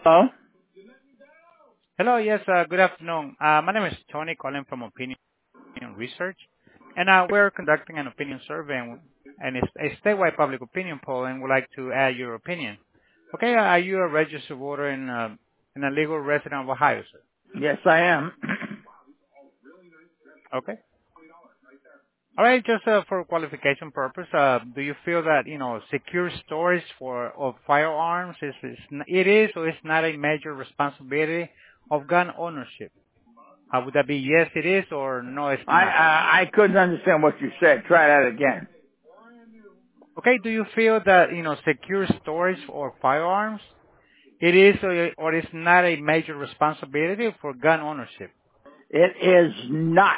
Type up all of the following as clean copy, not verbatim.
Oh, Hello. Yes, good afternoon. My name is Tony calling from Opinion Research, and we're conducting an opinion survey, and it's a statewide public opinion poll, and would like to add your opinion. Okay, are you a registered voter in a legal resident of Ohio, sir? yes, I am. Okay. All right, just for qualification purpose, do you feel that, secure storage of firearms it is or is not a major responsibility of gun ownership? Would that be yes, it is, or no, it's not? I couldn't understand what you said. Try that again. Okay, do you feel that, secure storage or firearms, it is or is not a major responsibility for gun ownership? It is not.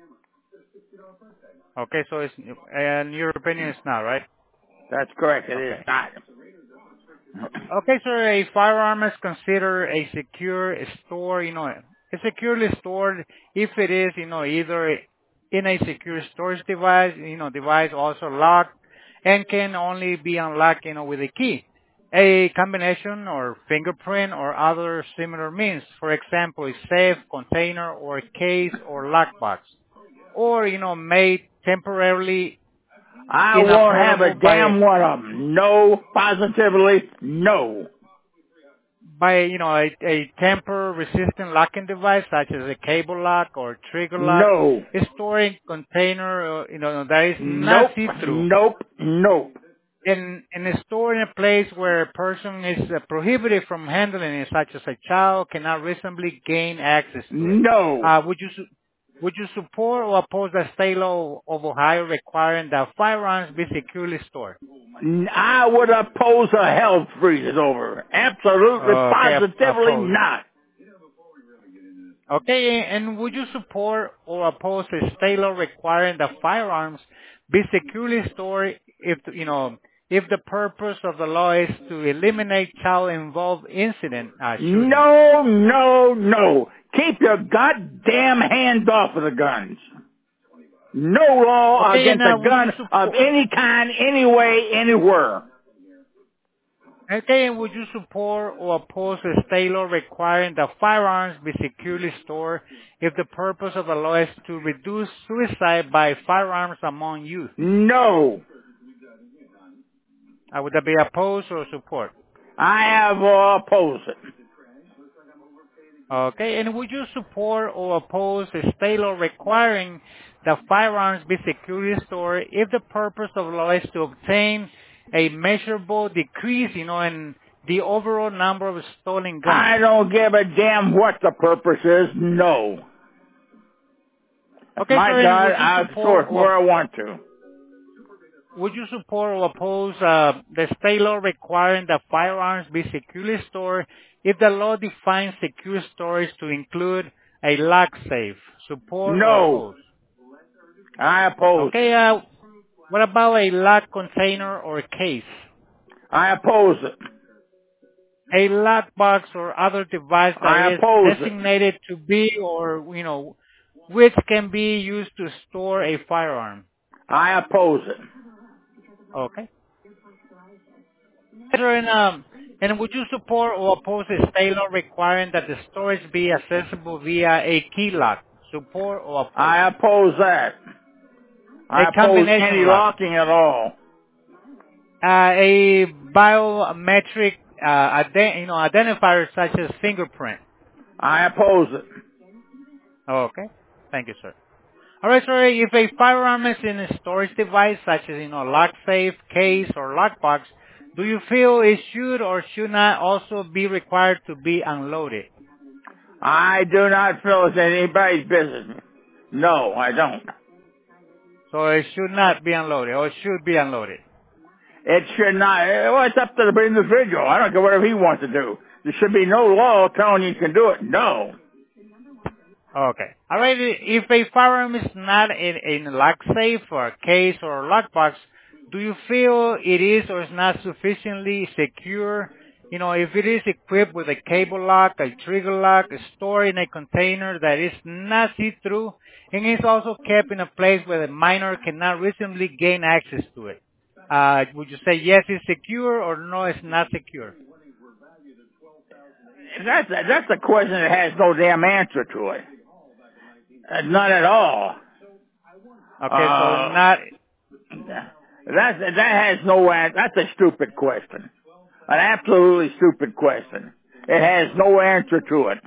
Okay, so in your opinion, it's not, right? That's correct. It is Okay. not. Okay, so a firearm is considered a secure store, it's securely stored if it is, either in a secure storage device, device also locked and can only be unlocked, with a key. A combination or fingerprint or other similar means, for example, a safe, container or case or lockbox, or, made temporarily I won't have a inoperable damn one of them. No, positively, no. by a tamper-resistant locking device such as a cable lock or trigger lock, No. a storing container, that is not Nope. see-through, Nope. Nope. and is stored in a place where a person is prohibited from handling it, such as a child cannot reasonably gain access to it. No. Would you support or oppose the state law of Ohio requiring that firearms be securely stored? I would oppose a hell freeze over. Absolutely, Okay, positively oppose. not. Okay, and would you support or oppose a state law requiring that firearms be securely stored if the purpose of the law is to eliminate child-involved incident shootings? No, no, no. Keep your goddamn hands off of the guns. No law Okay, and against a would you gun of support? any kind, any way, anywhere. Okay, and would you support or oppose a state law requiring that firearms be securely stored if the purpose of the law is to reduce suicide by firearms among youth? No. Would that be opposed or support? I have opposed it. Okay, and would you support or oppose a state law requiring that firearms be securely stored if the purpose of the law is to obtain a measurable decrease, in the overall number of stolen guns? I don't give a damn what the purpose is. No. If Okay, my sir, and God, I'll throw it where I want to. would you support or oppose the state law requiring that firearms be securely stored if the law defines secure storage to include a lock safe? Support or No. oppose? I oppose it. Okay, what about a lock container or case? I oppose it. A lockbox or other device that I is oppose it. designated to be or, which can be used to store a firearm. I oppose it. Okay. Sir, and would you support or oppose a state law requiring that the storage be accessible via a key lock? Support or oppose? I oppose that. A I oppose any combination lock. locking at all. A biometric, identifier such as fingerprint. I oppose it. Okay. Thank you, sir. All right, sir. If a firearm is in a storage device such as, lock safe, case, or lockbox, do you feel it should or should not also be required to be unloaded? I do not feel it's anybody's business. No, I don't. So it should not be unloaded, or it should be unloaded. It should not. Well, it's up to the individual. I don't care whatever he wants to do. There should be no law telling you can do it. No. Okay. All right. If a firearm is not in a lock safe or a case or a lockbox, do you feel it is or is not sufficiently secure? If it is equipped with a cable lock, a trigger lock, stored in a container that is not see-through, and is also kept in a place where the minor cannot reasonably gain access to it. Would you say yes, it's secure or no, it's not secure? That's a question that has no damn answer to it. None at all. Okay, so not. That has no answer. That's a stupid question. An absolutely stupid question. It has no answer to it.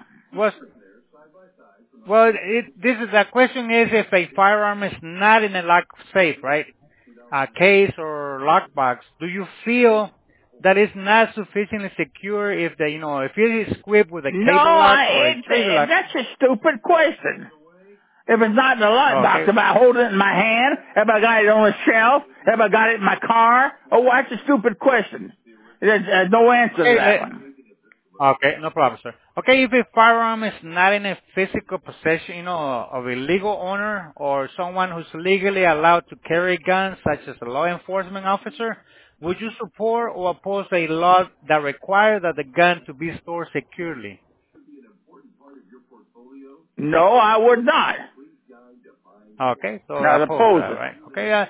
The question is if a firearm is not in a lock safe, right? A case or lockbox, do you feel that it's not sufficiently secure if if it is equipped with a cable lock or a trigger lock? That's a stupid question. If it's not in the lockbox, if I hold it in my hand, if I got it on the shelf, if I got it in my car, that's a stupid question. There's no answer to that one. Okay, no problem, sir. Okay, if a firearm is not in a physical possession, of a legal owner or someone who's legally allowed to carry guns, such as a law enforcement officer, would you support or oppose a law that requires that the gun to be stored securely? No, I would not. Okay, so I oppose that, it. right?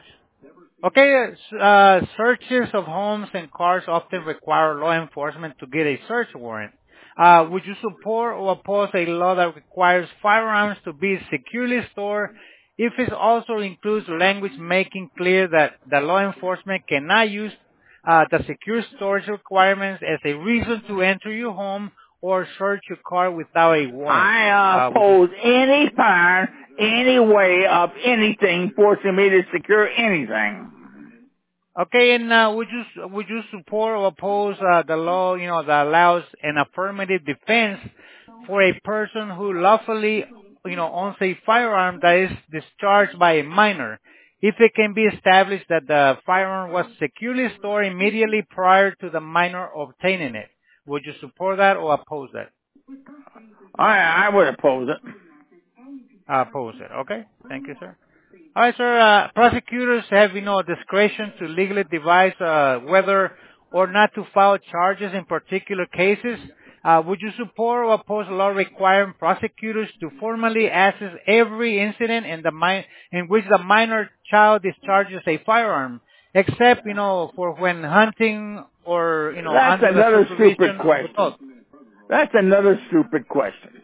Searches of homes and cars often require law enforcement to get a search warrant. Would you support or oppose a law that requires firearms to be securely stored if it also includes language making clear that the law enforcement cannot use the secure storage requirements as a reason to enter your home or search your car without a warrant? I oppose any part, any way of anything forcing me to secure anything. Okay, and would you support or oppose the law, that allows an affirmative defense for a person who lawfully, owns a firearm that is discharged by a minor, if it can be established that the firearm was securely stored immediately prior to the minor obtaining it? Would you support that or oppose that? I would oppose it. Oppose it. Okay. Thank you, sir. All right, sir. Prosecutors have, discretion to legally devise whether or not to file charges in particular cases. Would you support or oppose a law requiring prosecutors to formally assess every incident in which the minor child discharges a firearm, except, for when hunting or, That's under another the stupid supervision question. of adults? That's another stupid question.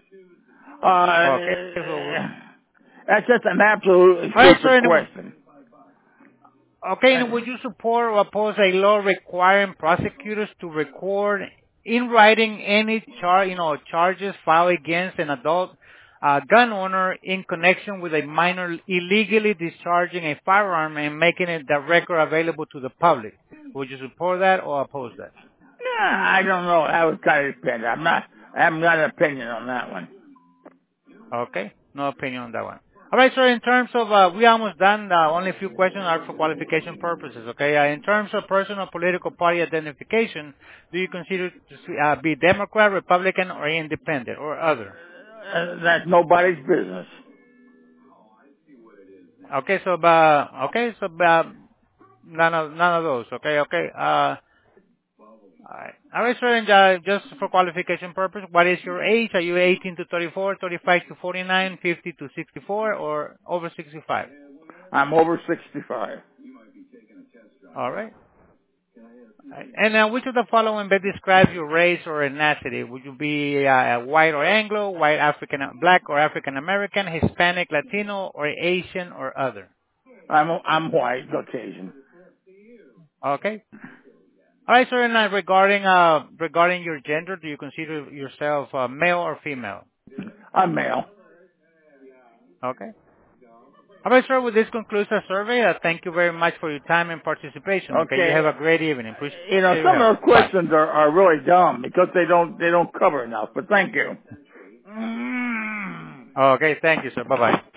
Okay. That's just an absolutely stupid question. Okay, and would you support or oppose a law requiring prosecutors to record in writing any charges filed against an adult gun owner in connection with a minor illegally discharging a firearm and making the record available to the public? Would you support that or oppose that? I don't know. That would kind of depend. I haven't got an opinion on that one. Okay, no opinion on that one. All right, sir, in terms of, we almost done, only a few questions are for qualification purposes, okay? In terms of personal political party identification, do you consider to be Democrat, Republican, or Independent, or other? That's nobody's business. Okay, so, none of those, okay? All right, sir, and just for qualification purpose, what is your age? Are you 18 to 34, 35 to 49, 50 to 64, or over 65? I'm over 65. All right. And which of the following best describes your race or ethnicity? Would you be white or Anglo, white African, black or African American, Hispanic, Latino, or Asian, or other? I'm white, Caucasian. Okay. All right, sir. And regarding your gender, do you consider yourself male or female? I'm male. Okay. All right, sir. Well, this concludes our survey. Thank you very much for your time and participation. Okay. You have a great evening. Some of those questions are really dumb because they don't cover enough. But thank you. Okay. Thank you, sir. Bye bye.